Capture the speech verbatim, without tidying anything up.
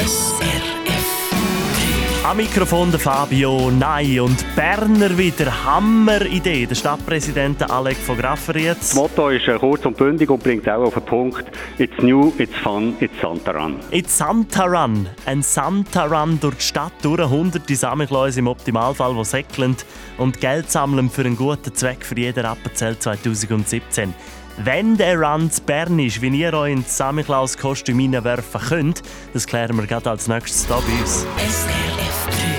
S R F drei. Am Mikrofon der Fabio Ney und Berner wieder. Hammeridee. Der Stadtpräsident Alec von Graffenried. Das Motto ist äh, kurz und bündig und bringt auch auf den Punkt: It's new, it's fun, it's Santa Run. It's Santa Run. Ein Santa Run durch die Stadt, durch hunderte Samichlaus im Optimalfall, die säckeln und Geld sammeln für einen guten Zweck für jeden Appenzell zwanzig siebzehn. Wenn der Run zu Bern ist, wie ihr euch ins Samichlaus-Kostüm hineinwerfen könnt, das klären wir gerade als nächstes hier bei uns. S R F drei.